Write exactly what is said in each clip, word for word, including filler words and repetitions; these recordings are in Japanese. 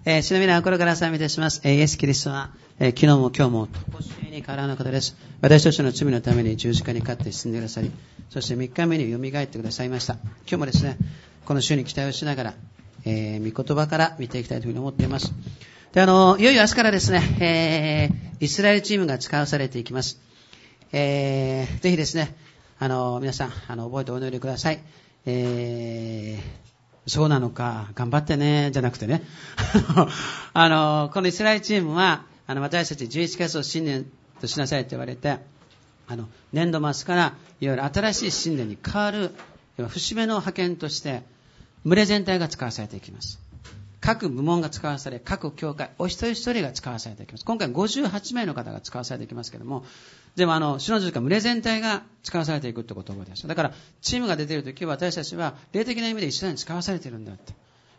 えー、主の皆心から賛美いたします。えー、イエス・キリストは、えー、昨日も今日も常しえに変わらぬ方です。私たちの罪のために十字架にかかって死んでくださり、そしてみっかめによみがえってくださいました。今日もですね、この週に期待をしながら、えー、御言葉から見ていきたいというふうに思っています。で、あの、いよいよ明日からですね、えー、イスラエルチームが使わされていきます。えー、ぜひですね、あの、皆さん、あの、覚えてお祈りください。えー、そうなのか、頑張ってね、じゃなくてね。あの、このイスラエルチームは、あの、私たちじゅういちがつを新年としなさいと言われて、あの、年度末から、いわゆる新しい新年に変わる、節目の派遣として、群れ全体が使わされていきます。各部門が使わされ、各教会、お一人一人が使わされていきます。今回ごじゅうはちめいの方が使わされていきますけれども、でもあの、主の十字架、群れ全体が使わされていくってことを覚えています。だから、チームが出ているときは私たちは、霊的な意味で一緒に使わされているんだって。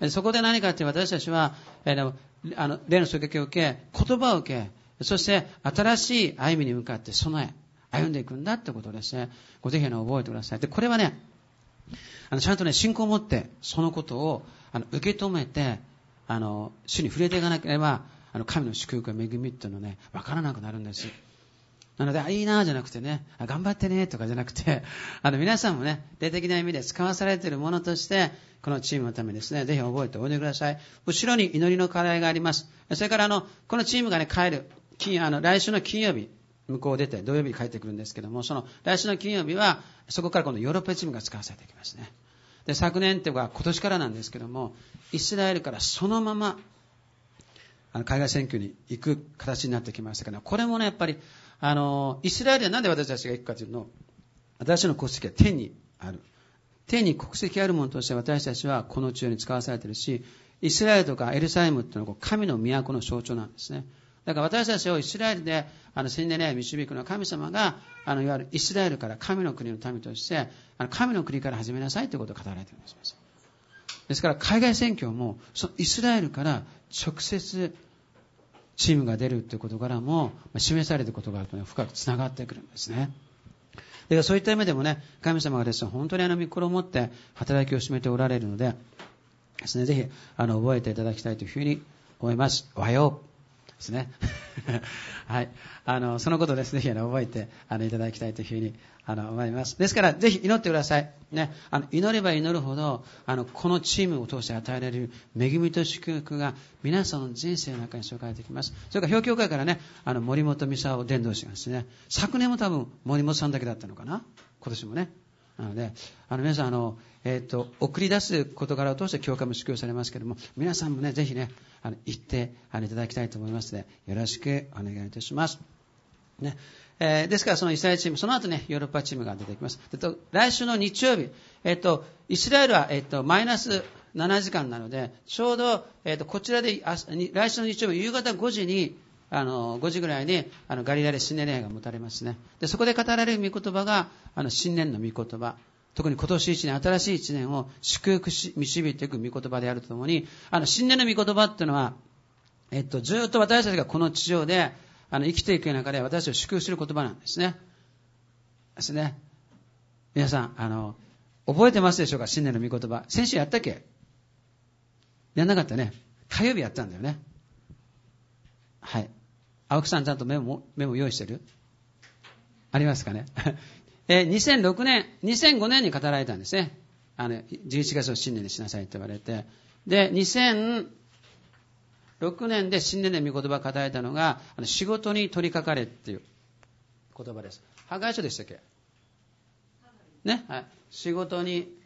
そこで何かって私たちは、えー、あの、霊の狙撃を受け、言葉を受け、そして新しい歩みに向かって備え、歩んでいくんだってことをですね、ごぜひ覚えてください。で、これはね、あの、ちゃんとね、信仰を持って、そのことを、あの、受け止めて、あの、主に触れていかなければ、あの、神の祝福や恵みっていうのね、わからなくなるんです。なので、あ、いいなじゃなくてね、あ、頑張ってねとかじゃなくて、あの、皆さんもね、霊的な意味で使わされているものとして、このチームのためにですね、ぜひ覚えておいてください。後ろに祈りの課題があります。それからあの、このチームがね、帰る、金、あの、来週の金曜日、向こうを出て、土曜日に帰ってくるんですけども、その、来週の金曜日は、そこから今度ヨーロッパチームが使わされていきますね。で、昨年っていうか、今年からなんですけども、イスラエルからそのまま、あの海外選挙に行く形になってきましたけど、これもね、やっぱり、あの、イスラエルではなんで私たちが行くかというの、私の国籍は天にある。天に国籍あるものとして私たちはこの地上に使わされているし、イスラエルとかエルサレムというのは神の都の象徴なんですね。だから私たちをイスラエルであの宣伝に導くのは神様があのいわゆるイスラエルから神の国の民としてあの神の国から始めなさいということを語られているんです。ですから海外選挙もそのイスラエルから直接チームが出るということからも示されることがあると、ね、深くつながってくるんですね。でそういった意味でもね、神様がですね、本当にあの御心を持って働きを進めておられるのでですね、ぜひあの覚えていただきたいというふうに思います。おはようですね。はい。あの、そのことをですね、ぜひ覚えてあのいただきたいというふうにあの思います。ですから、ぜひ祈ってください。ね。あの、祈れば祈るほど、あの、このチームを通して与えられる恵みと祝福が皆さんの人生の中に注がれてきます。それから、表教会からね、あの、森本美沙を伝道しますね。昨年も多分、森本さんだけだったのかな。今年もね。なので、あの、皆さん、あの、えっと、送り出す事柄を通して教会も祝福されますけれども、皆さんもね、ぜひね、あの、行ってあのいただきたいと思いますので、よろしくお願いいたします。ね。えー、ですから、そのイスラエルチーム、その後ね、ヨーロッパチームが出てきます。えっと、来週の日曜日、えっと、イスラエルは、えっと、マイナスななじかんなので、ちょうど、えっと、こちらで、あ来週の日曜日、夕方ごじに、あの、ごじぐらいに、あの、ガリラで新年礼拝が持たれますね。で、そこで語られる御言葉が、あの、新年の御言葉。特に今年一年、新しい一年を祝福し、導いていく御言葉であるとともに、あの、新年の御言葉っていうのは、えっと、ずっと私たちがこの地上で、あの、生きていく中で私たちを祝福する言葉なんですね。ですね。皆さん、あの、覚えてますでしょうか、新年の御言葉。先週やったっけ？やんなかったね。火曜日やったんだよね。はい。青木さんちゃんとメモ、メモ用意してる？ありますかね？えー、にせんろくねん、にせんごねんに語られたんですね。あの、じゅういちがつを新年にしなさいと言われて。で、にせんろくねんで新年の御言葉を語られたのが、あの仕事に取り掛かれっていう言葉です。ハガイ書でしたっけ？ね。はい。仕事に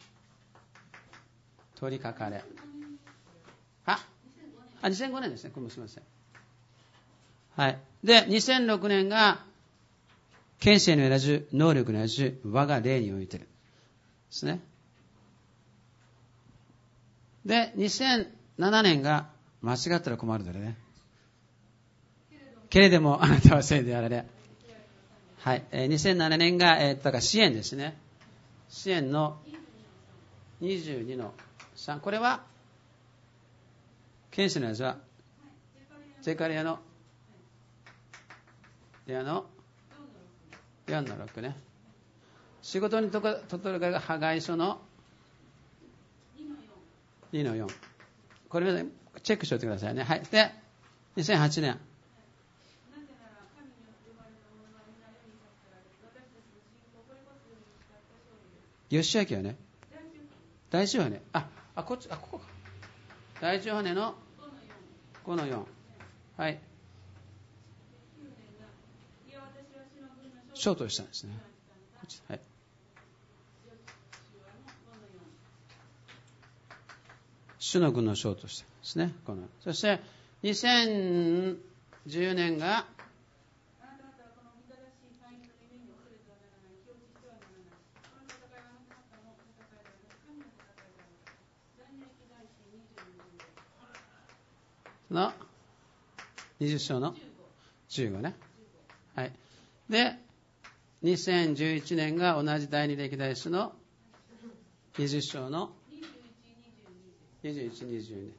取り掛かれ。あ、あ、にせんごねんですね。これもすみません。はい。で、にせんろくねんが、権勢の得らず、能力の得らず、我が霊においてる。ですね。で、にせんななねんが、間違ったら困るのでね。けれども、あなたは聖であられ。はい。えー、にせんななねんが、えー、だから支援ですね。支援のにじゅうにのさん。これは、権勢のやつは、ゼカリアの、レアのよんのろくね。仕事にとか、ととるかがハガイ書のにのよん。これは、ね、 チェックしておいてくださいね。はい。で、にせんはちねん。義明はね、第一ヨハネ、あ、あ、こっち、あ、ここか。第一ヨハネのごのよん。はい。ショートしたんですね。こっち、はい。主の軍のショートしたんですね。このそして、にせんじゅうねんが、のにじゅっ章のじゅうごね。はい。で、にせんじゅういちねんが同じ第二歴代史のにじゅっ章のにじゅういち、にじゅうに。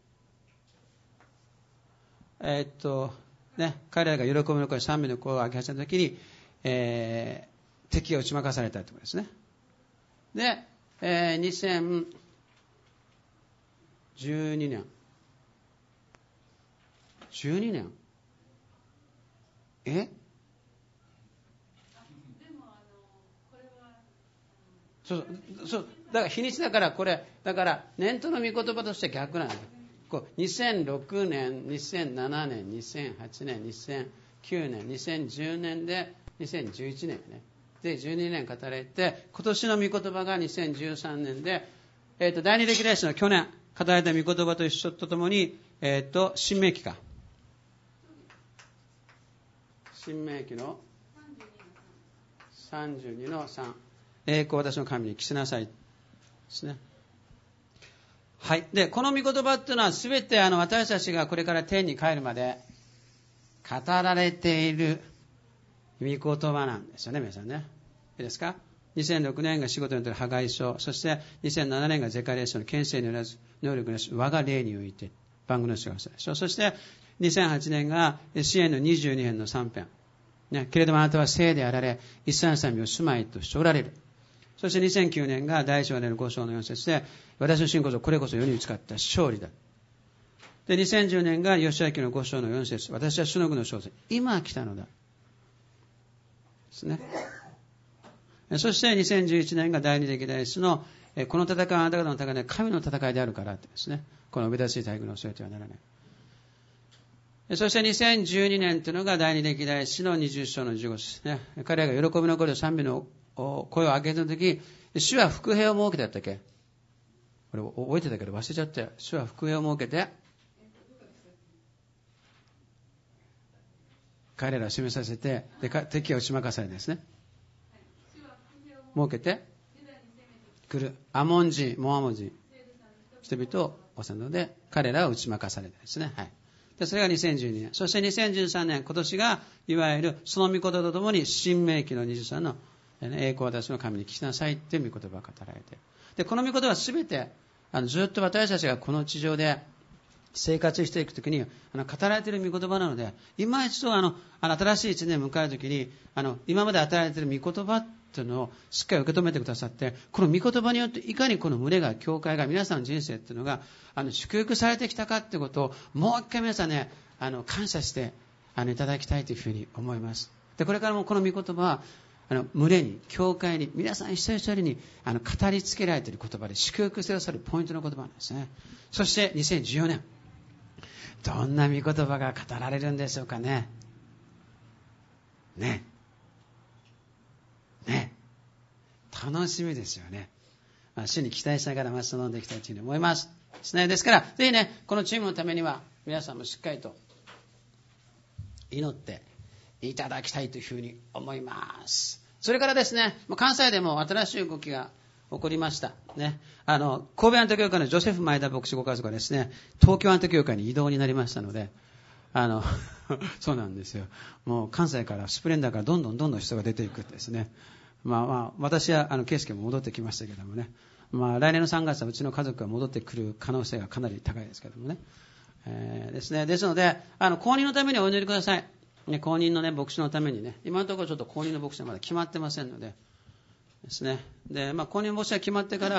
えー、っと、ね、彼らが喜びの声、賛美の声を上げ始めたときに、えー、敵が打ち負かされたということですね。で、えー、にせんじゅうにねん。じゅうにねんえそうそうだから日にちだからこれだから念頭の御言葉として逆なんです。こうにせんろくねん、にせんななねん、にせんはちねん、にせんきゅうねん、にせんじゅうねんでにせんじゅういちねんね。でじゅうにねん語られて今年の御言葉がにせんじゅうさんねんで、えー、と第二歴代史の去年語られた御言葉と一緒とともに、えー、と新明記か新明記のさんじゅうにのさん栄光を私の神に着せなさいですね。はい。で、この御言葉っていうのはすべてあの私たちがこれから天に帰るまで語られている御言葉なんですよね、皆さんね。いいですか？にせんろくねんが仕事によってハガイ書、そしてにせんななねんがゼカリア書の権勢によらず能力なし我が霊において番組の書がしたでしょ。そしてにせんはちねんが詩篇のにじゅうに編のさん編、ね、けれどもあなたは聖であられ一切の民を住まいとしておられる。そしてにせんきゅうねんが第一ヨハネのご章のよん節で私の信仰上これこそ世に打ち勝った勝利だ。でにせんじゅうねんが義明のご章のよん節私は主の具の勝利今来たのだですね。そしてにせんじゅういちねんが第二歴代史のこの戦いはあなた方の戦いで神の戦いであるからってですね。この上出しい大軍を恐れてはならない。そしてにせんじゅうにねんというのが第二歴代史のにじゅう章のじゅうご節ね。彼らが喜びの声と賛美の声を上げたとき、主は福平を設けてやったっけ？これ覚えてたけど忘れちゃったよ。主は福平を設けて彼らを示させてで敵を打ち負かされですね。設けて来るアモン人、モアモ人人々を治めるので彼らを打ち負かされたですね。はい。でそれがにせんじゅうにねん、そしてにせんじゅうさんねん今年がいわゆるその御言葉とともに新明記のにじゅうさんの栄光を私の神に聞きなさいという御言葉が語られて、でこの御言葉は全てあのずっと私たちがこの地上で生活していくときにあの語られている御言葉なので、今一度あのあの新しい一年を迎えるときにあの今まで与えられている御言葉というのをしっかり受け止めてくださって、この御言葉によっていかにこの群れが教会が皆さんの人生というのがあの祝福されてきたかということをもう一回皆さんねあの感謝してあのいただきたいというふうに思います。でこれからもこの御言葉はあの群れに教会に皆さん一人一人にあの語りつけられている言葉で祝福してくださるポイントの言葉なんですね。そしてにせんじゅうよねんどんな御言葉が語られるんでしょうかね。ねね楽しみですよね。まあ、主に期待しながらます飲んでいきたいというふうに思いますですね。ですからぜひねこのチームのためには皆さんもしっかりと祈っていただきたいというふうに思います。それからですね、関西でも新しい動きが起こりました、ね、あの神戸アント教会のジョセフ前田牧師ご家族がですね東京アント教会に移動になりましたので、あのそうなんですよ。もう関西からスプレンダーからどんどんどんどん人が出ていくですね。まあまあ私はあの圭介も戻ってきましたけどもね、まあ来年のさんがつはうちの家族が戻ってくる可能性がかなり高いですけどもね、えー、ですね。ですのであの公認のためにお祈りください。ね、公認の、ね、牧師のためにね、今のところちょっと公認の牧師はまだ決まってませんのでですね。で、まあ、公認の牧師が決まってから、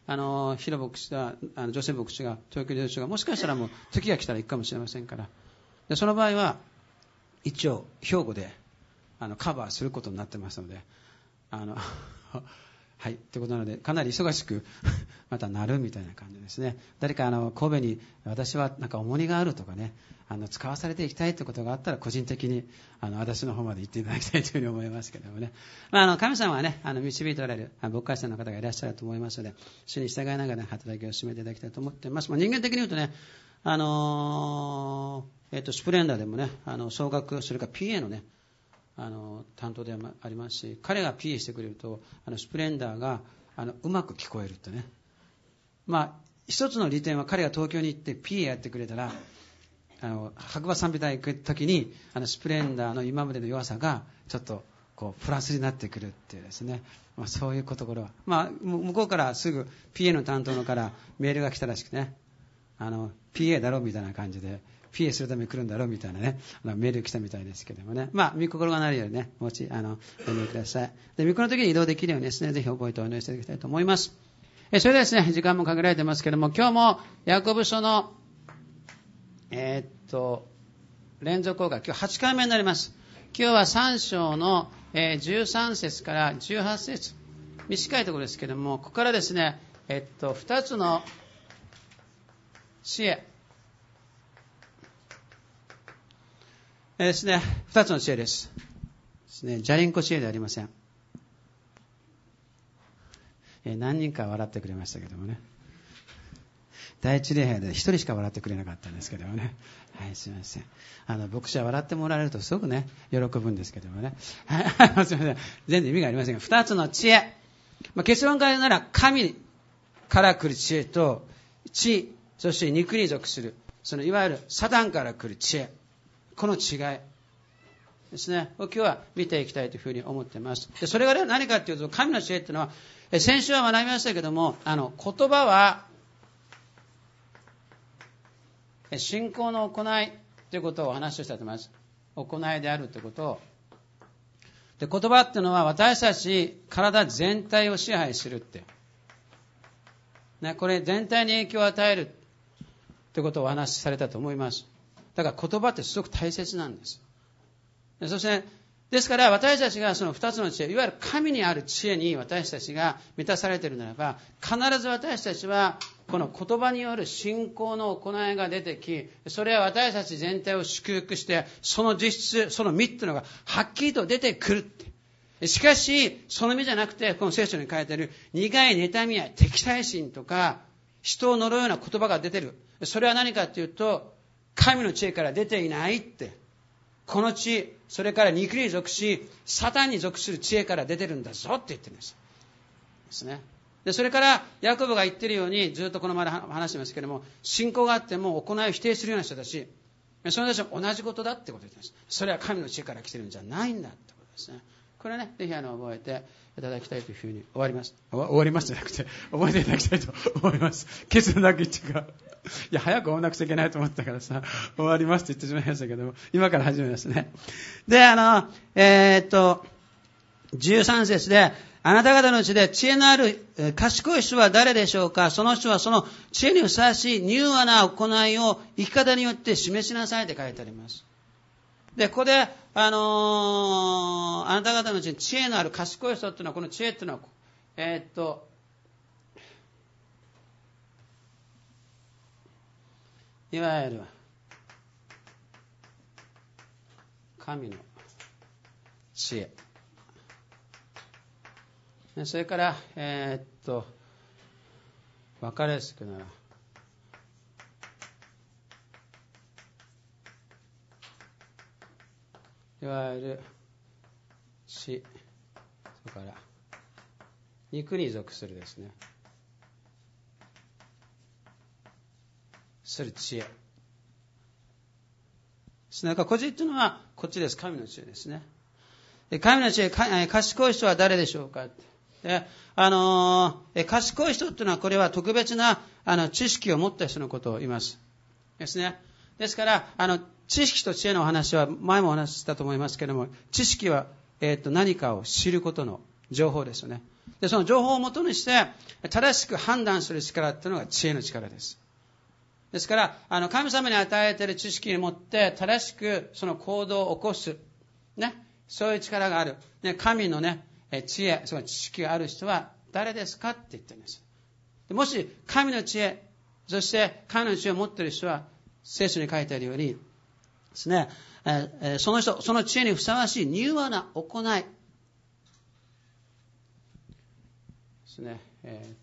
あの広牧師があの女性牧師が東京で女がもしかしたらもう時が来たら行くかもしれませんから、でその場合は一応兵庫であのカバーすることになってますので、あのはいということなので、かなり忙しくまたなるみたいな感じですね。誰かあの神戸に私はなんか重荷があるとかね、あの使わされていきたいということがあったら個人的にあの私の方まで行っていただきたいというふうに思いますけどもね、まあ、あの神様はねあの導いておられる牧会者の方がいらっしゃると思いますので、主に従いながら、ね、働きを進めていただきたいと思っています。まあ、人間的に言うとね、あのーえー、とスプレンダーでもねあの総額、それから ピーエー のねあの担当でもありますし、彼が ピーエー してくれるとあのスプレンダーがあのうまく聞こえるってね。まあ一つの利点は、彼が東京に行って ピーエー やってくれたら、あの白馬賛美隊行くときにあのスプレンダーの今までの弱さがちょっとこうプラスになってくるっていうですね、まあ、そういうところは、まあ、向こうからすぐ ピーエー の担当のからメールが来たらしくね、あの ピーエー だろみたいな感じで ピーエー するために来るんだろうみたいなね、あのメール来たみたいですけどもね、まあ御心がなるようにね、もちあのお祈りください。で御心の時に移動できるようにですね、ぜひ覚えてお祈りしていただきたいと思います。えそれではですね、時間も限られてますけども、今日もヤコブ書のえー、っと連続講義、今日はちかいめになります。今日はさん章の、えー、じゅうさん節からじゅうはち節、短いところですけども、ここからですね、えっとふたつの知恵、えー、ですね、ふたつの知恵です。ですね、じゃりんこ知恵ではありません。えー、何人か笑ってくれましたけどもね。第一礼拝で一人しか笑ってくれなかったんですけどもね。はい、すみません。あの、牧師は笑ってもらえるとすごくね、喜ぶんですけどもね。はい、すみません。全然意味がありませんが、二つの知恵。まあ、結論から言うなら、神から来る知恵と、地、そして肉に属する、そのいわゆるサタンから来る知恵。この違いですね、今日は見ていきたいというふうに思っています。で、それが何かというと、神の知恵というのは、先週は学びましたけども、あの、言葉は、信仰の行いということをお話をしたと思います。行いであるということを。で、言葉っていうのは私たち体全体を支配するって。ね、これ全体に影響を与えるということをお話しされたと思います。だから言葉ってすごく大切なんです。でそして、ですから私たちがその二つの知恵、いわゆる神にある知恵に私たちが満たされているならば、必ず私たちはこの言葉による信仰の行いが出てき、それは私たち全体を祝福して、その実質、その実というのがはっきりと出てくるって。しかし、その実じゃなくて、この聖書に書いてある苦い妬みや敵対心とか、人を呪うような言葉が出てる。それは何かというと、神の知恵から出ていないって。この知、それから肉に属し、サタンに属する知恵から出てるんだぞって言ってるんです。ですね。で、それから、ヤコブが言ってるように、ずっとこの前話してますけれども、信仰があっても行いを否定するような人たち、その人たちは同じことだってことを言ってます。それは神の知恵から来てるんじゃないんだってことですね。これね、ぜひあの覚えていただきたいというふうに終わります。終わりますじゃなくて、覚えていただきたいと思います。結論だけ違う。いや、早く終わらなくちゃいけないと思ったからさ、終わりますって言ってしまいましたけども、今から始めますね。で、あの、えー、っと、じゅうさん節で、あなた方のうちで知恵のある、えー、賢い人は誰でしょうか。その人はその知恵にふさわしい柔和な行いを生き方によって示しなさいって書いてあります。で、ここで、あのー、あなた方のうちに知恵のある賢い人っていうのは、この知恵っていうのは、えー、っと、いわゆる神の知恵。それから、えー、っと、分かりやすくなら、いわゆる知、それから肉に属するですね、する知恵。なんか個人というのはこっちです。神の知恵ですね。で神の知恵、賢い人は誰でしょうか。で、あのー、賢い人というのはこれは特別なあの知識を持った人のことを言いますですね。ですからあの知識と知恵のお話は前もお話ししたと思いますけれども、知識は、えー、と何かを知ることの情報ですよね。で、その情報をもとにして正しく判断する力っていうのが知恵の力です。ですから、あの神様に与えている知識にもって正しくその行動を起こす、ね、そういう力がある、ね、神のね、知恵、その知識がある人は誰ですかって言ってるんです。でもし神の知恵、そして神の知恵を持っている人は、聖書に書いてあるようにですね、えー、その人、その知恵にふさわしい柔和な行いですね。えー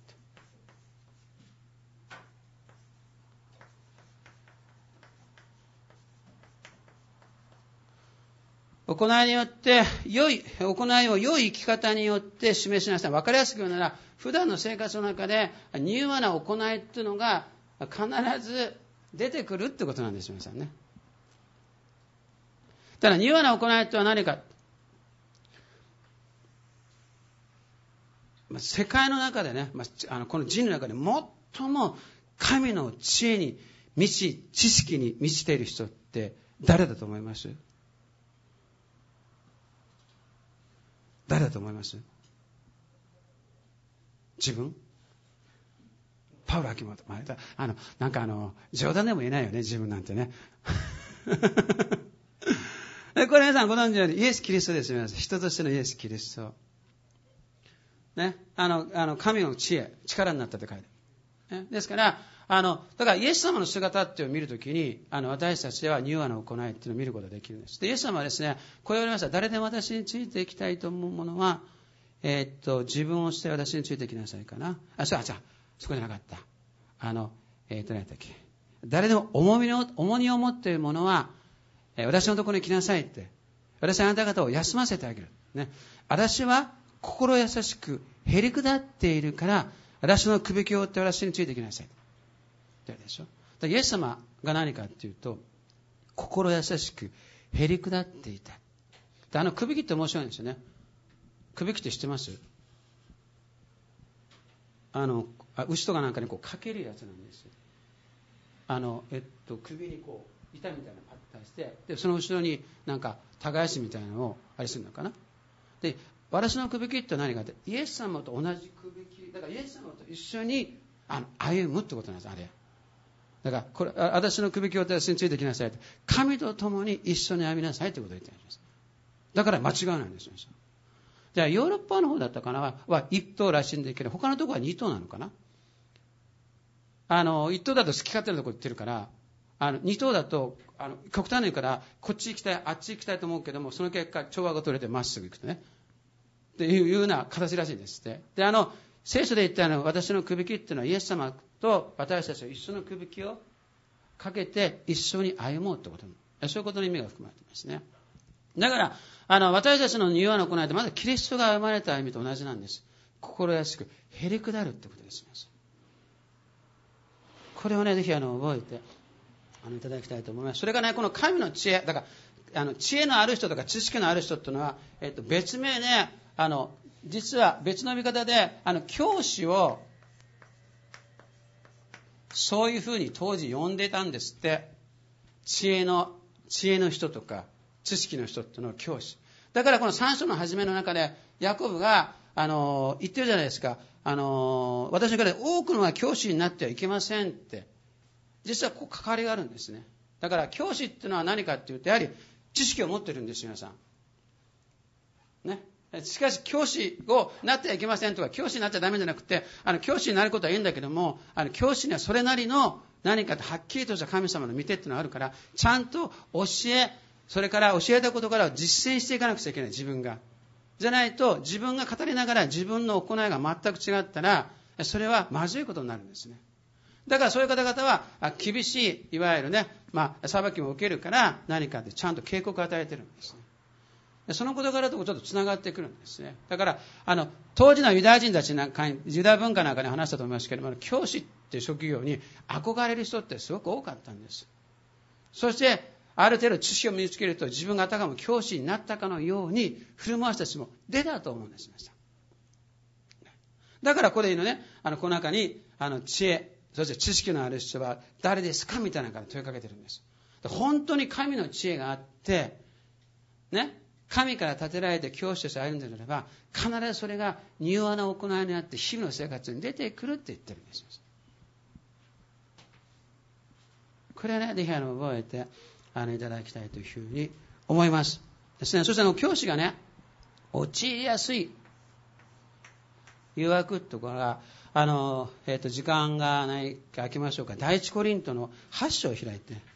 行いによって、良い、行いを良い生き方によって示しなさい。わかりやすく言うなら、普段の生活の中で、柔和な行いっていうのが必ず出てくるってことなんですよ、皆さんね。ただ、柔和な行いとは何か。世界の中でね、あのこの人類の中で最も神の知恵に満ち、知識に満ちている人って誰だと思います？誰だと思います？自分？パウロ・アキモト。あの、なんかあの、冗談でも言えないよね、自分なんてね。これ皆さんご存知のように、イエス・キリストですよ。人としてのイエス・キリスト。ね。あの、あの、神の知恵、力になったって書いてある。ね。ですから、あの、だからイエス様の姿っていうのを見るときに、あの、私たちでは柔和な行いっていうのを見ることができるんです。で、イエス様はですね、こう言われました。誰でも私についていきたいと思うものは、えー、っと、自分を捨て私についていきなさいかな。あ、そう、あ、じゃあ、そこじゃなかった。あの、えー、っと、何だっけ。誰でも重みの、重荷を持っているものは、えー、私のところに来なさいって。私はあなた方を休ませてあげる。ね。私は心優しくへり下っているから、私の首輝を追って私についていきなさい。でしょ。だイエス様が何かっていうと、心優しくへり下っていた。であの首輝って面白いんですよね。首輝って知ってます？あの牛とかなんかにこうかけるやつなんですよ。あのえっと首にこう板みたいなのをパッと出して、でその後ろになんか耕しみたいなのをあれするのかな。で私の首輝って何かって、イエス様と同じ首輝だからイエス様と一緒にあの歩むってことなんです。あれだからこれ私の首輝を私についてきなさいって、神と共に一緒に歩みなさいということを言っています。だから間違いないんですよ。じゃあヨーロッパの方だったかなは、は一頭らしいんだけど、他のところは二頭なのかな。あの一頭だと好き勝手なところ言ってるから、あの二頭だとあの極端に言うからこっち行きたいあっち行きたいと思うけども、その結果調和が取れてまっすぐ行くとねっていうような形らしいんですって。であの聖書で言ったの私の首輝っていうのはイエス様と私たちは一緒の首輝をかけて一緒に歩もうってこと、そういうことの意味が含まれていますね。だからあの私たちの柔和な行いってまずキリストが生まれた歩みと同じなんです。心優しくへり下るってことです。これをねぜひあの覚えてあのいただきたいと思います。それがねこの神の知恵だからあの知恵のある人とか知識のある人っていうのは、えっと、別名ねあの実は別の見方であの教師をそういうふうに当時呼んでたんですって。知恵の知恵の人とか知識の人っていうのは教師だから、このさん章の初めの中でヤコブがあの言ってるじゃないですか。あの私の中で多くのは教師になってはいけませんって。実はこう関わりがあるんですね。だから教師っていうのは何かっていうと、やはり知識を持ってるんですよ皆さんね。しかし教師をなってはいけませんとか、教師になっちゃダメじゃなくて、あの教師になることはいいんだけども、あの教師にはそれなりの何かとはっきりとした神様の御手っていうのがあるから、ちゃんと教え、それから教えたことから実践していかなくちゃいけない。自分がじゃないと、自分が語りながら自分の行いが全く違ったら、それはまずいことになるんですね。だからそういう方々は厳しいいわゆるね、まあ、裁きも受けるから何かでちゃんと警告を与えてるんですね。その事柄ともちょっとつながってくるんですね。だからあの当時のユダヤ人たちなんかにユダヤ文化なんかに話したと思いますけれども、教師っていう職業に憧れる人ってすごく多かったんです。そしてある程度知識を身につけると、自分があたかも教師になったかのように振る舞う人たちも出たと思うんです。だからこれのね、あのこの中にあの知恵、そして知識のある人は誰ですかみたいなのから問いかけてるんです。本当に神の知恵があってね、 神から立てられて教師として歩んでいるならば、必ずそれが柔和な行いにあって日々の生活に出てくるって言ってるんです。これはね、ぜひあの覚えてあのいただきたいというふうに思いますですね。そしてあの教師がね、陥りやすい誘惑ところが、あの、えっと、時間がないか開けましょうか。第一コリントのはち章を開いて。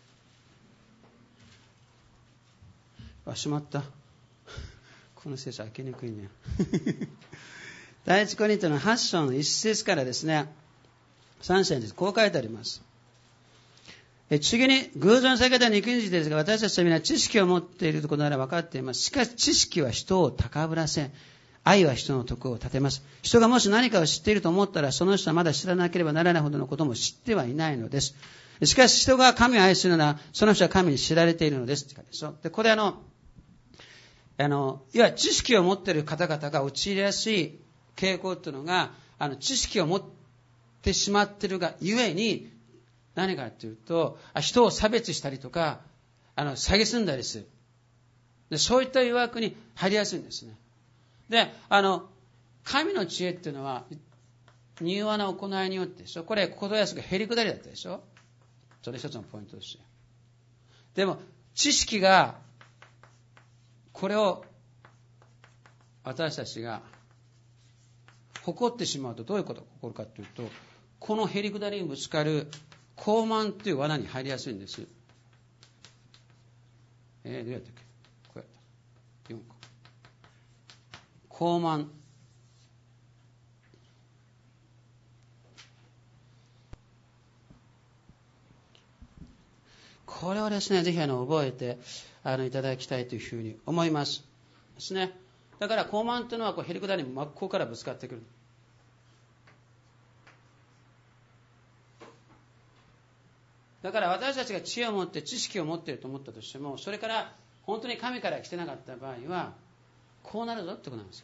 あ、しまった。この聖書開けにくいね。第一コリントのはち章のいち節からですね、さん節です。こう書いてあります。え次に、偶像に避けた肉についてですが、私たちは皆知識を持っていることなら分かっています。しかし、知識は人を高ぶらせ、愛は人の徳を立てます。人がもし何かを知っていると思ったら、その人はまだ知らなければならないほどのことも知ってはいないのです。しかし、人が神を愛するなら、その人は神に知られているのです。って書いてあるで、これあの、あの、いわゆる知識を持っている方々が陥りやすい傾向というのが、あの、知識を持ってしまっているがゆえに、何かというと、人を差別したりとか、あの、蔑んだりする。で、そういった誘惑に入りやすいんですね。で、あの、神の知恵っていうのは、柔和な行いによってでしょ。これ、ことやすがへりくだりだったでしょ。それ一つのポイントですよ。でも、知識が、これを、私たちが、誇ってしまうとどういうことが起こるかというと、このへりくだりにぶつかる、傲慢という罠に入りやすいんです。えー、どうやったっけ？こうやった。よんこ。傲慢。これをですね、ぜひあの覚えてあのいただきたいというふうに思いますですね。だから傲慢というのはこうへりくだりに真っ向からぶつかってくる。だから私たちが知恵を持って知識を持っていると思ったとしても、それから本当に神から来てなかった場合はこうなるぞってことなんですよ。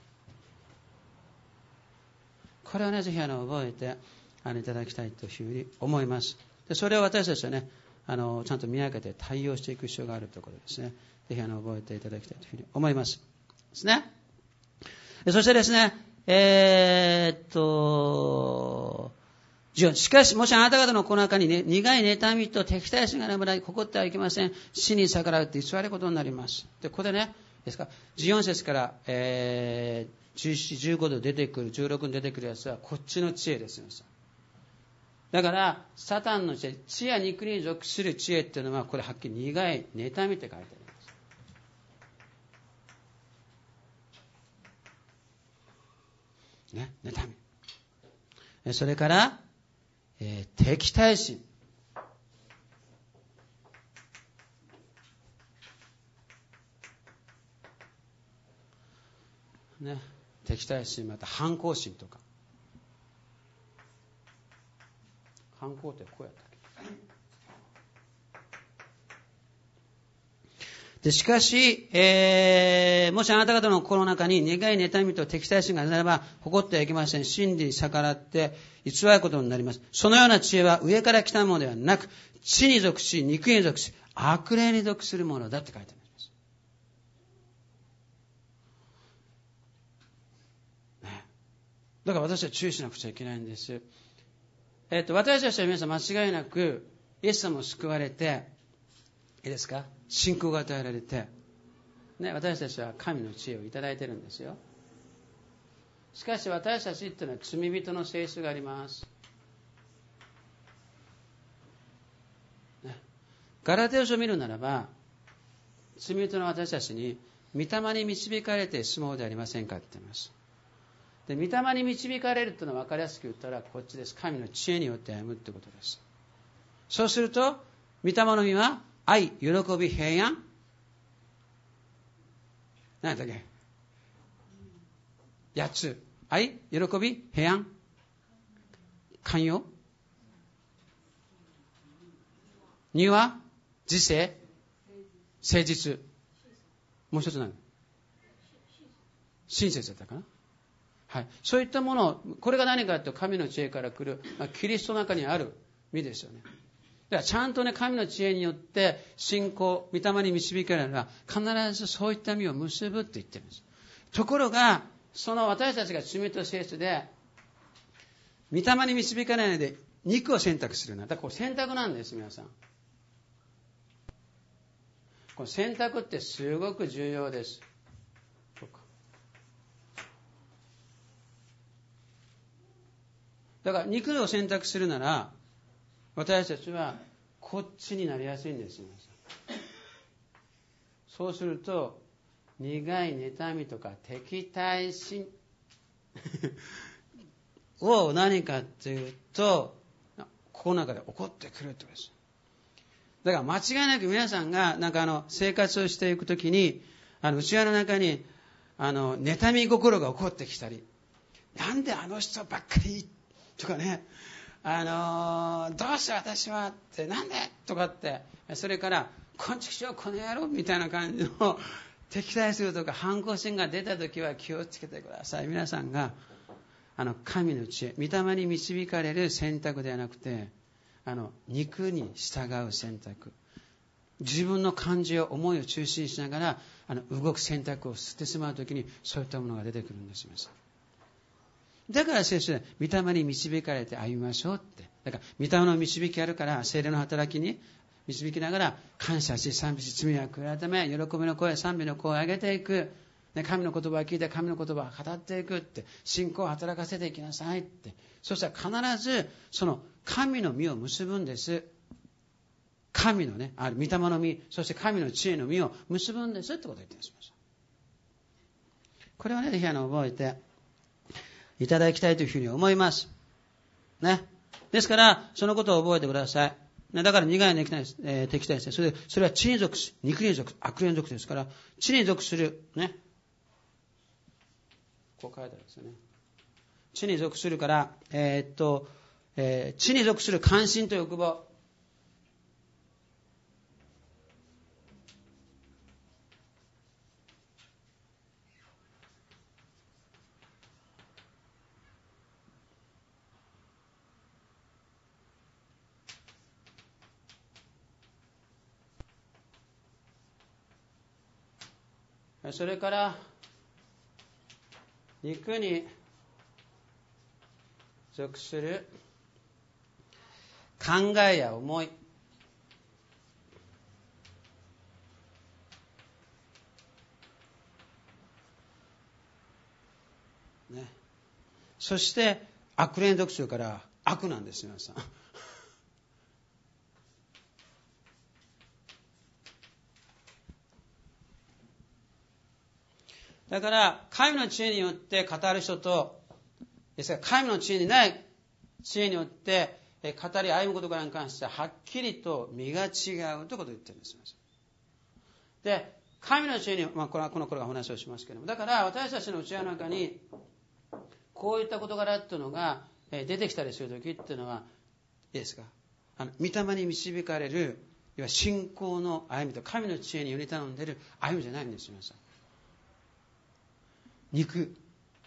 これをね、ぜひあの覚えてあのいただきたいというふうに思います。でそれを私たちはね、あのちゃんと見分けて対応していく必要があるということですね。ぜひあの覚えていただきたいというふうに思いますですね。そしてですね、えー、っとしかし、もしあなた方のこの中に、ね、苦い妬みと敵対心があるら、ここってはいけません。死に逆らうって偽ることになります。で、ここでね、ですか、じゅうよん節から、えー、じゅうなな、じゅうごで出てくる、じゅうろくに出てくるやつは、こっちの知恵ですよ。だから、サタンの知恵、知や肉に属する知恵っていうのは、これはっきり苦い妬みって書いてあります。ね、妬み。それから、えー、敵対心。ね、敵対心、また反抗心とか。反抗ってこうやったっけ。でしかし、えー、もしあなた方の心の中に苦い妬みと敵対心があるならば、誇ってはいけません。真理に逆らって偽ることになります。そのような知恵は上から来たものではなく、地に属し、肉に属し、悪霊に属するものだって書いてあります。ね、だから私は注意しなくちゃいけないんです。えっと、私たちは皆さん間違いなく、イエス様を救われて、いいですか？信仰が与えられて、ね、私たちは神の知恵をいただいているんですよ。しかし私たちというのは罪人の性質があります。ね、ガラテヤ書を見るならば、罪人の私たちに、御霊に導かれて住もうではありませんかって言います。で、御霊に導かれるというのは分かりやすく言ったら、こっちです。神の知恵によって歩むということです。そうすると、御霊の実は、愛、喜び、平安。何だっけ？八つ。愛、喜び、平安。寛容。二は、自制、誠実。もう一つ何？親切だったかな？はい。そういったものを、これが何かというと神の知恵から来る、まあ、キリストの中にある実ですよね。 だからちゃんとね、神の知恵によって信仰、御霊に導かれるのは必ずそういった実を結ぶって言ってるんです。ところが、その私たちが罪と性質で、御霊に導かれないで肉を選択するな。だからこれ選択なんです、皆さん。この選択ってすごく重要です。だから肉を選択するなら、私たちはこっちになりやすいんですよ。そうすると、苦い妬みとか敵対心を何かっていうと、ここの中で起こってくるってことです。だから間違いなく皆さんがなんかあの生活をしていくときに、あの内側の中にあの妬み心が起こってきたり、なんであの人ばっかりとかね、あのー、どうして私はってなんでとかって、それからこんちくしょうこの野郎みたいな感じの敵対するとか反抗心が出たときは気をつけてください。皆さんがあの神の知恵、御霊に導かれる選択ではなくて、あの肉に従う選択、自分の感情、思いを中心にしながらあの動く選択をしてしまうときに、そういったものが出てくるんです。だから聖書で御霊に導かれて歩みましょうって。だから御霊の導きあるから、聖霊の働きに導きながら感謝し賛美し罪は悔い改め、喜びの声、賛美の声を上げていく。神の言葉を聞いて神の言葉を語っていくって、信仰を働かせていきなさいって。そしたら必ずその神の実を結ぶんです。神のね、ある御霊の実、そして神の知恵の実を結ぶんですってことを言っています。これはね、ぜひあの覚えていただきたいというふうに思います。ね。ですから、そのことを覚えてください。ね、だから苦い敵対、えー、敵対ですね。それで、それは地に属し、肉に属す、悪霊に属ですから、地に属する、ね。こう書いてあるんですよね。地に属するから、えー、っと、えー、地に属する関心と欲望。それから肉に属する考えや思い、ね、そして悪霊に属するから悪なんです皆さん。だから神の知恵によって語る人と、ですから神の知恵にない知恵によって語り歩むことからに関してははっきりと身が違うということを言ってるんです。で、神の知恵に、まあ、これはこの頃が話をしますけれども、だから私たちの内側の中にこういった事柄っていうのが出てきたりするときっていうのは、いいですか、あの御霊に導かれる、いわ信仰の歩みと神の知恵により頼んでいる歩みじゃないんですよ。皆さん、肉、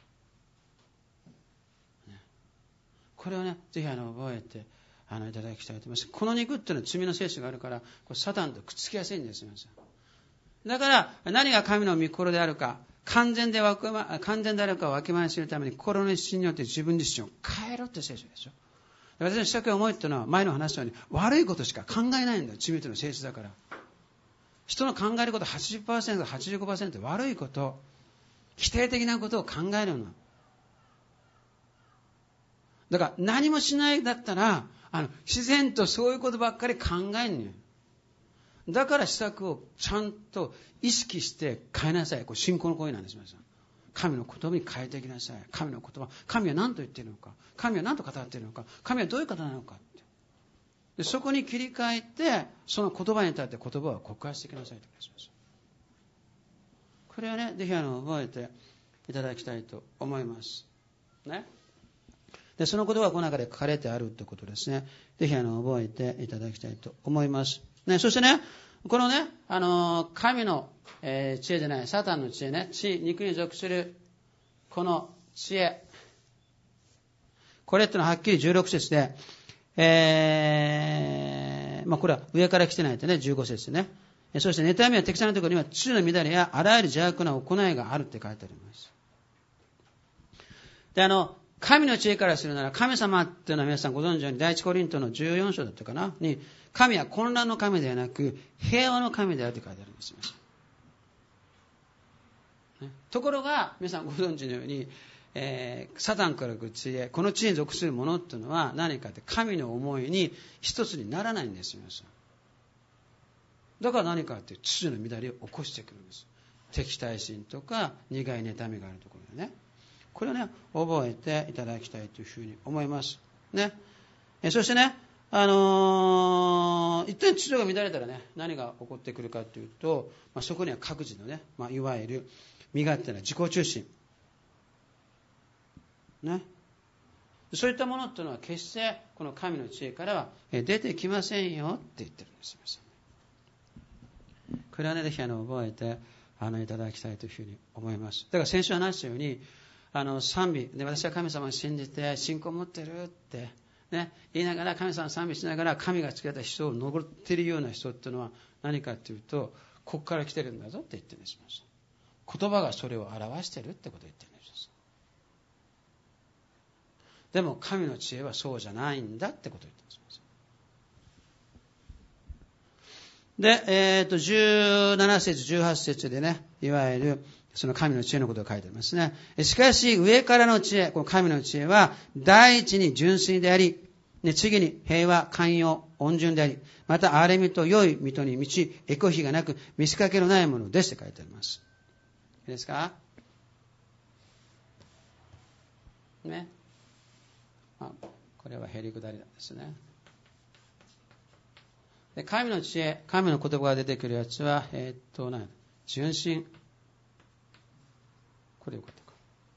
これをね、ぜひあの覚えてあのいただきたいと思います。この肉っていうのは罪の性質があるから、これサタンとくっつきやすいんですよ。皆さん、だから何が神の御心であるか、完全でわく、ま、完全であるかをわきまえにするために、心の一心によって自分自身を変えろって聖書でしょ。私のしたく思いっていうのは、前の話のように悪いことしか考えないんだよ。罪というの性質だから。人の考えること はちじゅっパーセント、はちじゅうごパーセント 悪いこと、否定的なことを考えるの。だから何もしないだったら、あの自然とそういうことばっかり考えんのよ。だから施策をちゃんと意識して変えなさい。これ信仰の声なんです。皆さん、神の言葉に変えていきなさい。神の言葉、神は何と言っているのか、神は何と語っているのか、神はどういう方なのかって。でそこに切り替えて、その言葉に対して言葉を告発していきなさいとお願いします。これはね、ぜひあの覚えていただきたいと思いますね。でそのことがこの中で書かれてあるということですね。ぜひあの覚えていただきたいと思います、ね。そしてね、このね、あの神の、えー、知恵じゃない、サタンの知恵ね、知、肉に属するこの知恵、これってのははっきりじゅうろく節で、えまあ、これは上から来てないとね、じゅうご節ね。そして妬みは適切なところには秩序の乱れやあらゆる邪悪な行いがあるって書いてあります。で、あの、神の知恵からするなら、神様っていうのは皆さんご存知のように、第一コリントのじゅうよん章だったかなに、神は混乱の神ではなく、平和の神であるって書いてあるんですよ。ね、ところが、皆さんご存知のように、えー、サタンから来る知恵、この知恵に属するものっていうのは何かって、神の思いに一つにならないんですよ。皆さんだから何かって秩序の乱れを起こしてくるんです。敵対心とか苦い妬みがあるところでね。これをね、覚えていただきたいというふうに思います。ね。えそしてね、あのー、一旦秩序が乱れたらね、何が起こってくるかというと、まあ、そこには各自のね、まあ、いわゆる身勝手な自己中心。ね。そういったものというのは決してこの神の知恵からは出てきませんよって言ってるんですよ。これはね、ぜひあの覚えてあのいただきたいというふうに思います。だから先週話したように、あの賛美で、私は神様を信じて信仰を持ってるって、ね、言いながら神様を賛美しながら神が作られた人を残っているような人っていうのは何かというと、ここから来てるんだぞって言ってるんです。言葉がそれを表してるってことを言ってるんです。でも神の知恵はそうじゃないんだってことを言ってます。で、えっと、じゅうなな節、じゅうはち節でね、いわゆる、その神の知恵のことが書いてありますね。しかし、上からの知恵、この神の知恵は、第一に純粋であり、ね、次に平和、寛容、温順であり、また、憐れみと良い水戸に満ち、エコひがなく、見せかけのないものですって書いてあります。いいですか？ね。あ、これはへりくだりなんですね。で、神の知恵、神の言葉が出てくるやつは、えー、っと、何純真。これよかったか。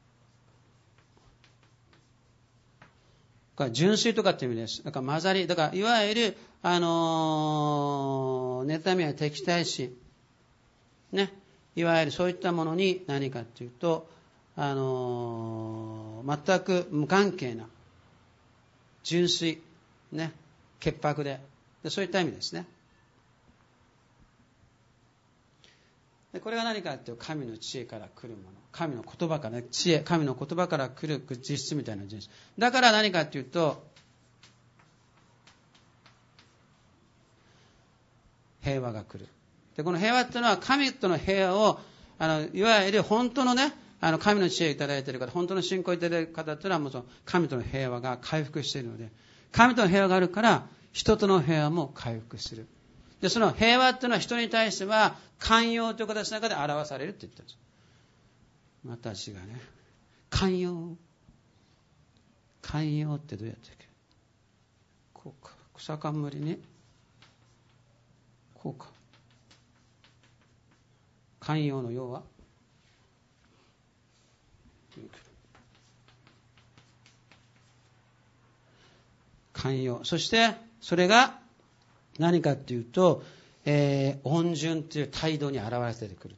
これ純粋とかっていう意味です。だから混ざり、だからいわゆる、あのー、妬みや敵対心。ね。いわゆるそういったものに何かっていうと、あのー、全く無関係な、純粋、ね。潔白で。でそういった意味ですね。でこれが何かというと、神の知恵から来るもの、神の言葉から、ね、知恵、神の言葉から来る実質みたいな実質。だから何かというと、平和が来る。でこの平和っていうのは、神との平和をあのいわゆる本当のね、あの神の知恵をいただいている方、本当の信仰をいただいている方というのは、もうその神との平和が回復しているので、神との平和があるから人との平和も回復する。でその平和というのは、人に対しては寛容という形の中で表されるって言ってるんです。私がね、寛容寛容ってどうやっていけ、こうか、草冠にこうか、寛容の要は寛容、そしてそれが何かっていうと、えー、温順という態度に現れてくるって。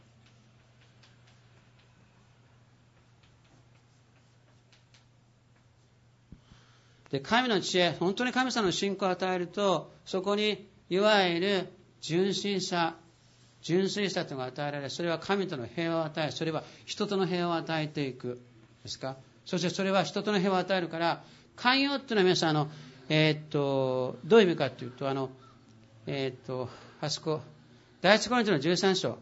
で神の知恵、本当に神様の信仰を与えると、そこにいわゆる純真さ、純粋さというのが与えられ、それは神との平和を与え、それは人との平和を与えていくですか。そしてそれは人との平和を与えるから、寛容っていうのは皆さん、あのえー、っとどういう意味かというと、あのえー、っとあそこ第一コリントのじゅうさん章、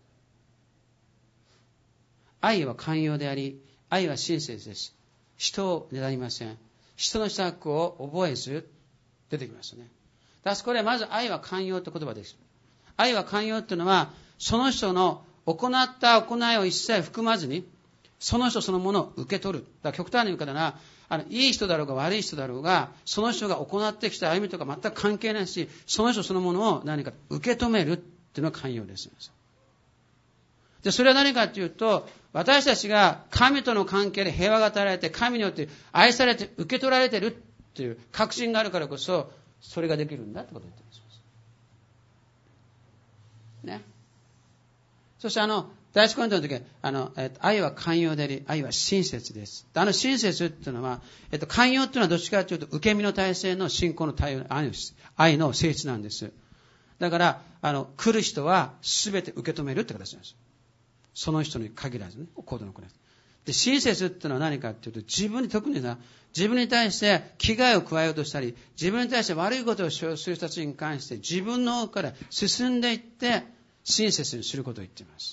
愛は寛容であり、愛は親切です。人を狙いません。人の施策を覚えず、出てきますね。だからこれはまず愛は寛容という言葉です。愛は寛容というのは、その人の行った行いを一切含まずに、その人そのものを受け取る。だから極端に言うからな、あのいい人だろうが悪い人だろうが、その人が行ってきた歩みとか全く関係ないし、その人そのものを何か受け止めるっていうのが寛容です。でそれは何かというと、私たちが神との関係で平和が与えられて、神によって愛されて受け取られているっていう確信があるからこそ、それができるんだってことを言っています。ね。そしてあの第一コリントの時は、あの、えっと、愛は寛容であり、愛は親切です。あの親切っていうのは、えっと、寛容っていうのはどっちかというと、受け身の体制の信仰の対応、愛の性質なんです。だから、あの、来る人は全て受け止めるって形なんです。その人に限らずね、行動の行い。で、親切っていうのは何かっていうと、自分に特にな、自分に対して危害を加えようとしたり、自分に対して悪いことをする人たちに関して、自分の方から進んでいって、親切にすることを言っています。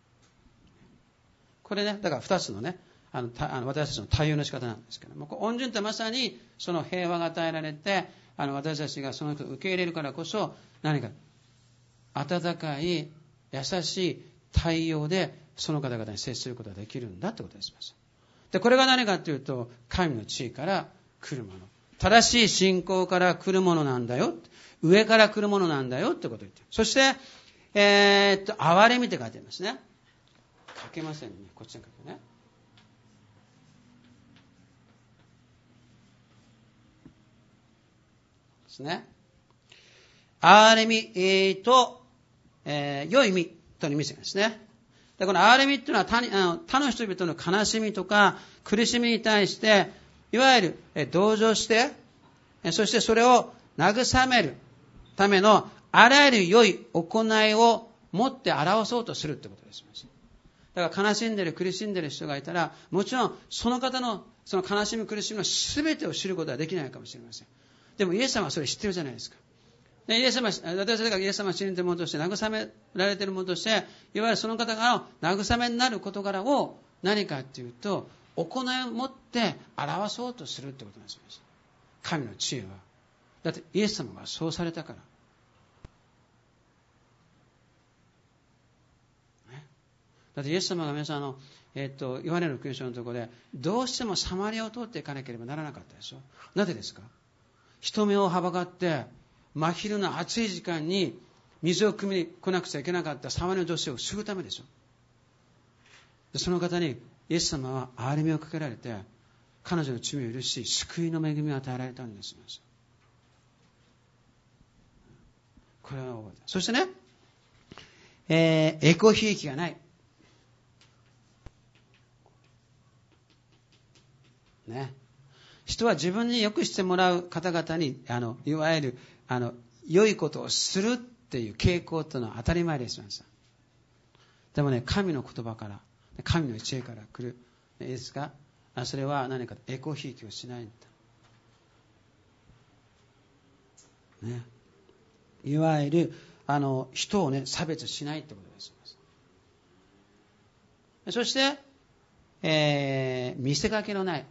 これね、だから二つのね、あの、あの私たちの対応の仕方なんですけども、恩人ってまさにその平和が与えられて、あの私たちがその人を受け入れるからこそ、何か温かい優しい対応でその方々に接することができるんだってことです。で、これが何かというと、神の地位から来るもの、正しい信仰から来るものなんだよ、上から来るものなんだよってことを言っている。そして、えー、っと憐れみって書いてありますね。書けませんね。こっちに書くね。ですね。憐れみ、えー、と、えー、良い実という意味ですね。で、この憐れみっていうのは 他, にあの他の人々の悲しみとか苦しみに対して、いわゆるえ同情して、そしてそれを慰めるためのあらゆる良い行いを持って表そうとするってことです。だから悲しんでる苦しんでる人がいたら、もちろんその方のその悲しみ苦しみの全てを知ることはできないかもしれません。でもイエス様はそれ知ってるじゃないですか。でイエス様、私たちがイエス様を信じているものとして慰められているものとして、いわゆるその方が慰めになる事柄を何かというと、行いを持って表そうとするってことなんですよ。神の知恵は。だってイエス様がそうされたから。だってイエス様が皆さんの、えー、とヨハネの福音書のところでどうしてもサマリアを通っていかなければならなかったでしょ。なぜですか。人目をはばかって真昼の暑い時間に水を汲みに来なくちゃいけなかったサマリアの女性を救うためでしょ。でその方にイエス様は憐れみをかけられて、彼女の罪を許し救いの恵みを与えられたんです。これは覚えて。そしてね、えー、エコひいきがない。ね、人は自分に良くしてもらう方々にあのいわゆるあの良いことをするっていう傾向というのは当たり前です。でもね、神の言葉から神の知恵から来るいいですか。それは何かエコひいきをしないんだ、ね、いわゆるあの人をね差別しないってことです。そして、えー、見せかけのない。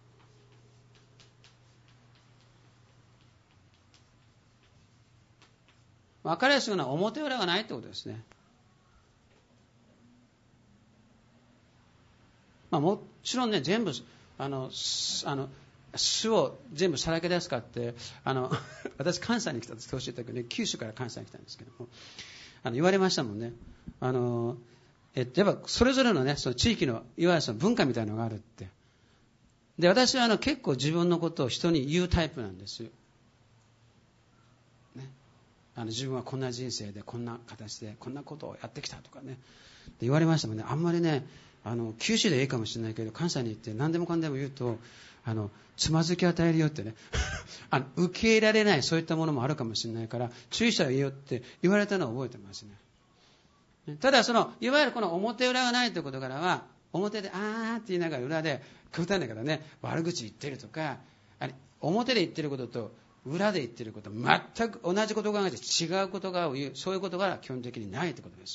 分かりやすいのは表裏がないってことですね。まあ、もちろんね、全部あのあの巣を全部さらけ出すかってあの私関西に来たって教えたけどね、九州から関西に来たんですけども、あの言われましたもんね。あのえやっぱそれぞれのね、その地域のいわゆるその文化みたいなのがあるって。で、私はあの結構自分のことを人に言うタイプなんですよ。あの自分はこんな人生でこんな形でこんなことをやってきたとかね言われましたもんね。あんまりね、あの九州でいいかもしれないけど関西に行って何でもかんでも言うとあのつまずき与えるよってねあの受け入れられないそういったものもあるかもしれないから注意したらいいよって言われたのを覚えてますね。ただそのいわゆるこの表裏がないということからは、表であーって言いながら裏で極端だからね悪口言ってるとか、あれ表で言ってることと裏で言ってること全く同じことが違うことが言う、そういうことが基本的にないということです。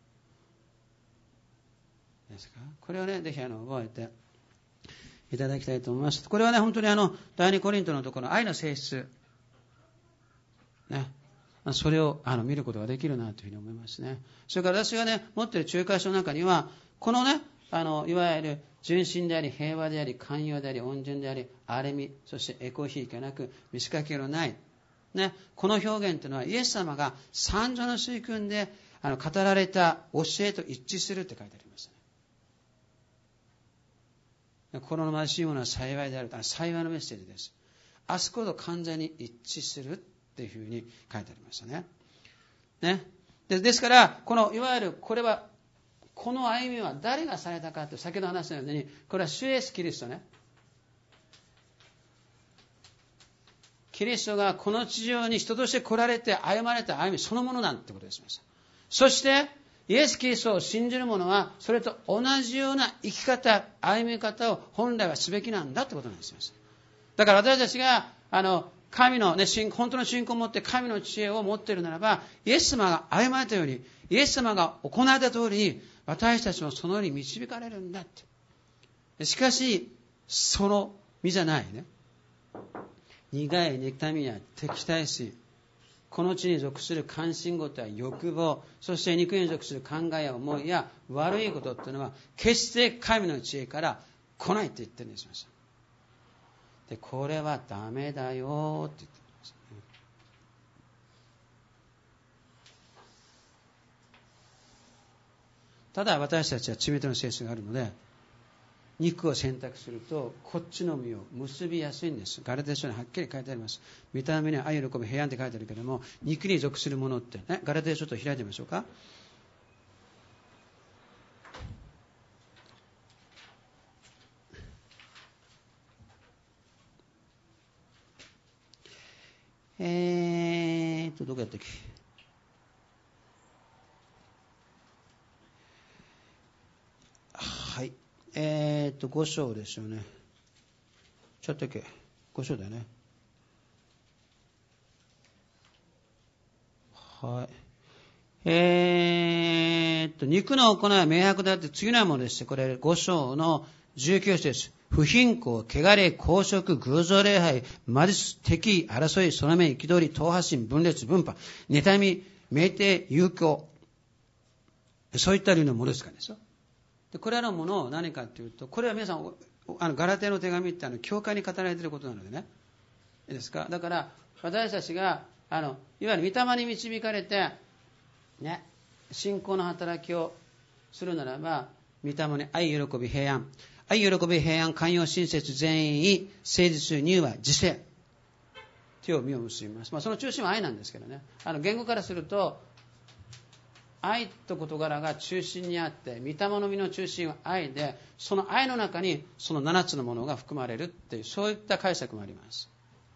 ですか。これをねぜひあの覚えていただきたいと思います。これはね本当にあの第二コリントのところの愛の性質ね、それをあの見ることができるなというふうに思いますね。それから私がね持っている仲介書の中にはこのねあのいわゆる純真であり平和であり寛容であり温順であり憐れみ、そしてエコひいきがなく見せかけのない、ね、この表現というのはイエス様が三条の水訓であの語られた教えと一致するって書いてありますね。心の貧しいものは幸いである、幸いのメッセージです。あそこと完全に一致するっていうふうに書いてありましたね。ね。で、ですからこのいわゆるこれはこの歩みは誰がされたかと先ほど話したように、これは主イエスキリストね。キリストがこの地上に人として来られて歩まれた歩みそのものなんてことです。そしてイエス・キリストを信じる者はそれと同じような生き方、歩み方を本来はすべきなんだってことなんです。だから私たちがあの神の、ね、本当の信仰を持って神の知恵を持っているならば、イエス様が歩まれたように、イエス様が行われた通りに私たちもそのように導かれるんだって。しかしその身じゃないね、苦い妬みや敵対心、この地に属する関心事や欲望、そして肉に属する考えや思いや悪いことっていうのは決して神の知恵から来ないって言ってるんです。でこれはダメだよって言ってるんですね。ただ私たちは血目との性質があるので、肉を選択するとこっちの実を結びやすいんです。ガラテヤ書にはっきり書いてあります。見た目には愛、喜び、平安って書いてあるけども、肉に属するものってね、ガラテヤ書と開いてみましょうか。えーっとどこやったっけ。はい、えー、っとご章ですよね。ちょっとだけご章だよね。はい。えー、っと肉の行いは明白であって次のものです。これご章のじゅうきゅう節です。不貧困、汚れ、公職、偶像礼拝、魔術、敵意、争い、その目、憤り、党派心、分裂、分派、妬み、酩酊、遊興、そういった類のものですからですよ。でこれらのものを何かというと、これは皆さんあのガラテヤの手紙ってあの教会に語られていることなのでね、いいですか。だから私たちがあのいわゆる御霊に導かれて、ね、信仰の働きをするならば、御霊に愛、喜び、平安、愛、喜び、平安、寛容、親切、善意、誠実、柔和、自制、手を実を結びます。まあ、その中心は愛なんですけどね、あの言語からすると愛と事柄が中心にあって、御霊の実の中心は愛で、その愛の中にそのななつのものが含まれるっていう、そういった解釈もあります。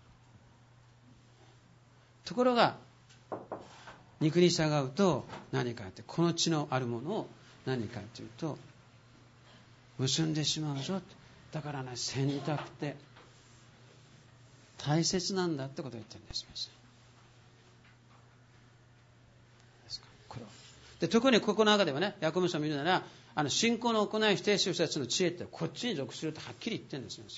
ところが肉に従うと何かって、この地のあるものを何かというと結んでしまうぞ。だからね、選択って大切なんだってことを言ってるんです。これで特にここの中ではね、ヤコブ書を見るなら、あの信仰の行いを否定する人たちの知恵ってこっちに属するとはっきり言ってるんですよ。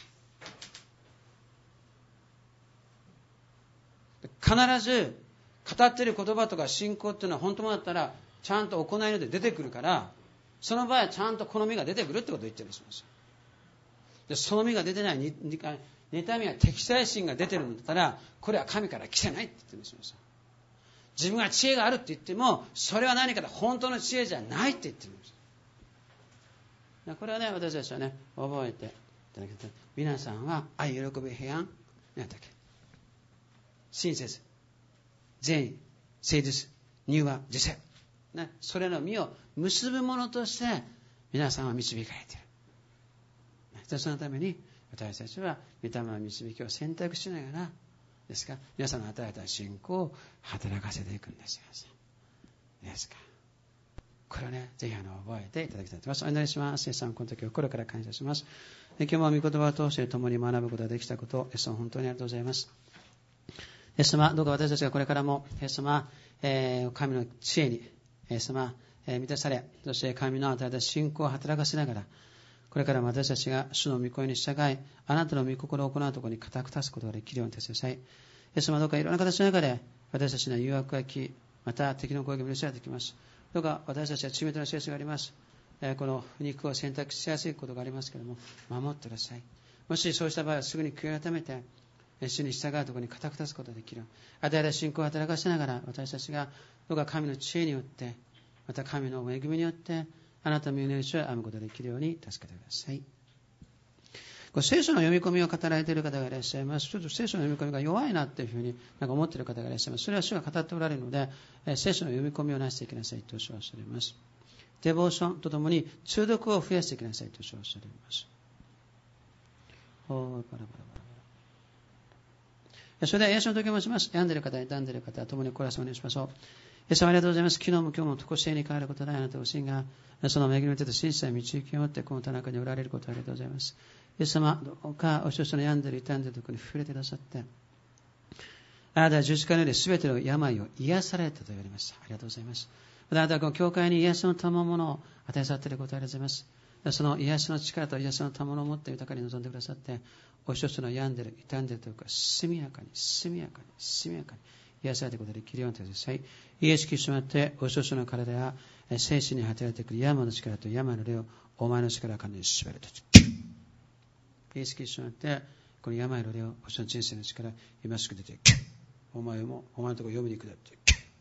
必ず語っている言葉とか信仰っていうのは本当だったらちゃんと行いので出てくるから、その場合はちゃんと好みが出てくるってことを言ってるんですよ。でその実が出てない、妬みや敵対心が出てるんだったら、これは神から来てないって言ってるんですよ。自分が知恵があるって言っても、それは何かで本当の知恵じゃないって言ってるんです。これはね、私たちはね、覚えていただけたら、皆さんは愛、喜び、平安、何だっけ、親切、善意、誠実、柔和、自制、ね、それの実を結ぶものとして皆さんは導かれている。そのために私たちは御霊の導きを選択しながらですか、皆さんの与えた信仰を働かせていくんですよ。ですか。これをね、ぜひあの覚えていただきたいと思います。お祈りします。イエス様、この時を心から感謝します。今日も御言葉を通して共に学ぶことができたことを、イエス様本当にありがとうございます。イエス様、どうか私たちがこれからもイエス様、えー、神の知恵にイエス様、えー、満たされ、そして神の与えた信仰を働かせながら、これからも私たちが主の御声に従い、あなたの御心を行うところに固く立つことができるように手伝いください。イエス様、どうかいろんな形の中で私たちの誘惑が来、また敵の攻撃も許されてきます。どうか私たちは致命的な性質があります。えー、この肉を選択しやすいことがありますけれども、守ってください。もしそうした場合はすぐに悔い改めて、主に従うところに固く立つことができる。与えられた信仰を働かせながら、私たちがどうか神の知恵によって、また神の恵みによって、あなたの御の道を歩むことができるように助けてください。これ聖書の読み込みを語られている方がいらっしゃいます。ちょっと聖書の読み込みが弱いなっていうふうになんか思っている方がいらっしゃいます。それは主が語っておられるので、聖書の読み込みをなしていきなさいと主はおっしゃいます。 デボーションとともに中毒を増やしていきなさいとおっしゃっています。おー、バラバラバラバラ。それでは、イエスの時を申します。病んでいる方、傷んでいる方、共にコーラスをお願いしましょう。イエス様ありがとうございます。昨日も今日も常しえに変わることであなたご自身が、その恵みの手と真実な導きを持ってこの田中におられることをありがとうございます。イエス様、どうかお一人の病んでいる傷んでいるところに触れてくださって、あなたは十字架の上で全ての病を癒されたと言われました。ありがとうございます。またあなたはこの教会に癒しの賜物を与えされていることをありがとうございます。その癒しの力と癒しの賜物を持って豊かに臨んでくださって、お一つの病んでいる、傷んでいるというか、速やかに、速やかに、速やかに癒されていくことができるようにしてください。イエス・キリストによって、お一つの体や精神に働いてくる病の力と病の霊を、お前の力が完全に縛れた。イエス・キリストによって、この病の霊を、お一つの人生の力、今すぐ出て、お前も、お前のところを読みに下って、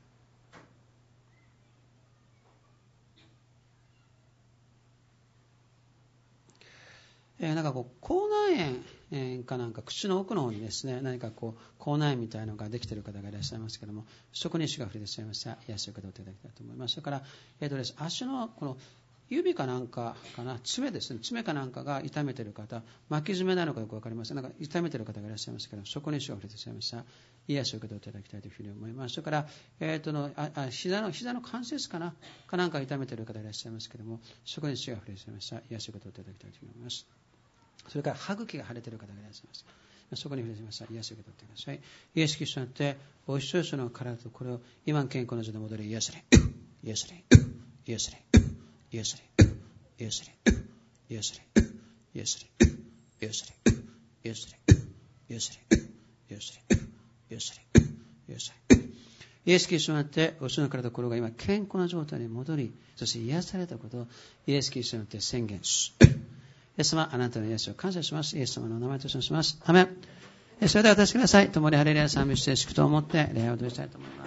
えー、なんかこう口内炎かなんか口の奥の方にですね何かこう口内炎みたいなのができている方がいらっしゃいますけども、そこに主が触れてしまいました。癒しを受け取っていただきたいと思います。それから、えーとです、足のこの指かなんかかな、爪ですね、爪かなんかが痛めている方、巻き爪なのかよく分かりません。なんか痛めている方がいらっしゃいますけども、そこに主が触れてしまいました。癒しを受け取っていただきたいというふうに思います。それから、えーとのああ膝の膝の関節かなかなんか痛めている方がいらっしゃいますけども、そこに主が触れてしまいました。癒しを受け取っていただきたいというふうに思います。それから歯茎が腫れている方がいらっしゃいます。そこに触れてしまいました。癒しを受け取ってください。イエス・キリストによってお一人の体とこれを今の健康の状態に戻り癒され癒され癒され癒され癒され癒され癒され癒され癒され癒され癒され癒され癒され癒されイエス・キリストによってお一人の体とこれが今健康な状態に戻り、そして癒されたことをイエス・キリストによって宣言し、イエス様、あなたの癒しを感謝します。イエス様のお名前とします。アメン。それではお立ちください。共にハレルヤ賛美して祝祷を持って礼拝を踊りしたいと思います。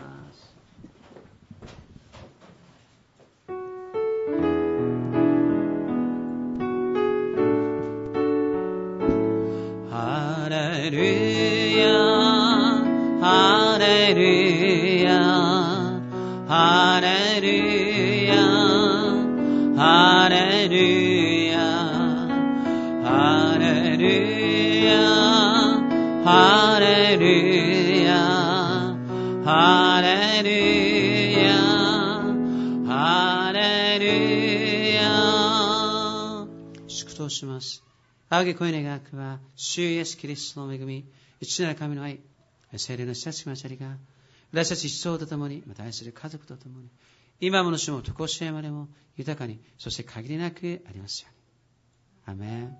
ハレルヤ、ハレルヤ、ハレルヤ、ハレルヤ、ハレルヤ、ハレルヤ、ハレルヤ、ハレルヤ。祝祷します。仰ぎ声願わくは、主イエスキリストの恵み、父なる神の愛、聖霊の親しき交わりが、私たち一同とともに、また愛する家族とともに、今もの主も常しえまでも豊かに、そして限りなくありますように。アメン。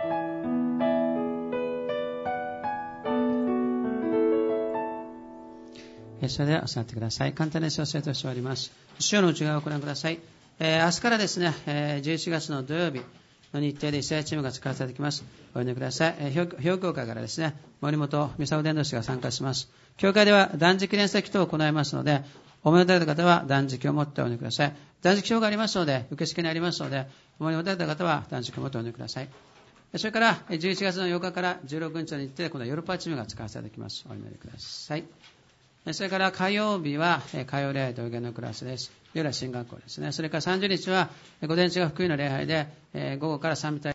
それでは座ってください。簡単な説明としております。主要の内側をご覧ください。えー、明日からですね、えー、じゅういちがつの土曜日の日程でイスラエルチームが使わせていきます。お祈りください。えー、表教会からですね、森本美沙伝道師が参加します。教会では断食連席等を行いますので、おめでたい方は断食を持ってお祈りください。断食表がありますので、受付にありますので、おめでたい方は断食を持ってお祈りください。それからじゅういちがつのようかからじゅうろくにちの日程で、今度はヨーロッパチームが使わせていきます。お祈りください。それから火曜日は火曜礼拝と予言のクラスです。夜は新学校ですね。それからさんじゅうにちは午前中が福音の礼拝で、午後から賛美隊